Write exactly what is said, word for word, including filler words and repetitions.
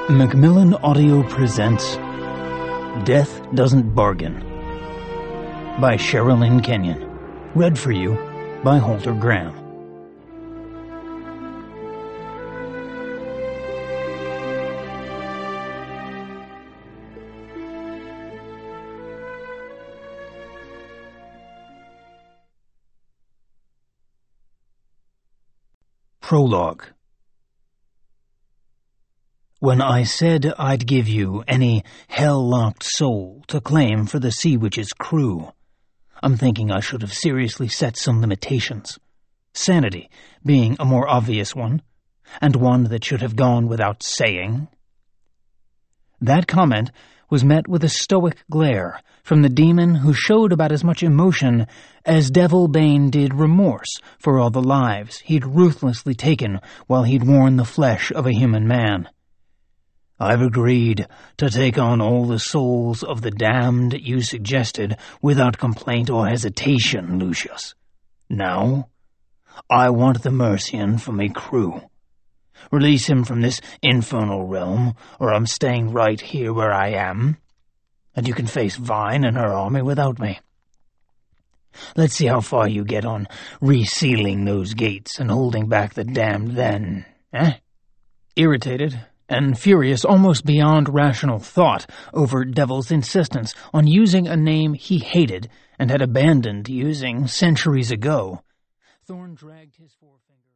Macmillan Audio presents Death Doesn't Bargain by Sherilyn Kenyon. Read for you by Holter Graham. Prologue. When I said I'd give you any hell-locked soul to claim for the Sea Witch's crew, I'm thinking I should have seriously set some limitations. Sanity being a more obvious one, and one that should have gone without saying. That comment was met with a stoic glare from the demon who showed about as much emotion as Devil Bane did remorse for all the lives he'd ruthlessly taken while he'd worn the flesh of a human man. I've agreed to take on all the souls of the damned you suggested without complaint or hesitation, Lucius. Now, I want the Mercian for my crew. Release him from this infernal realm, or I'm staying right here where I am, and you can face Vine and her army without me. Let's see how far you get on resealing those gates and holding back the damned then, eh? Irritated and furious almost beyond rational thought over Devil's insistence on using a name he hated and had abandoned using centuries ago, Thorn dragged his forefinger...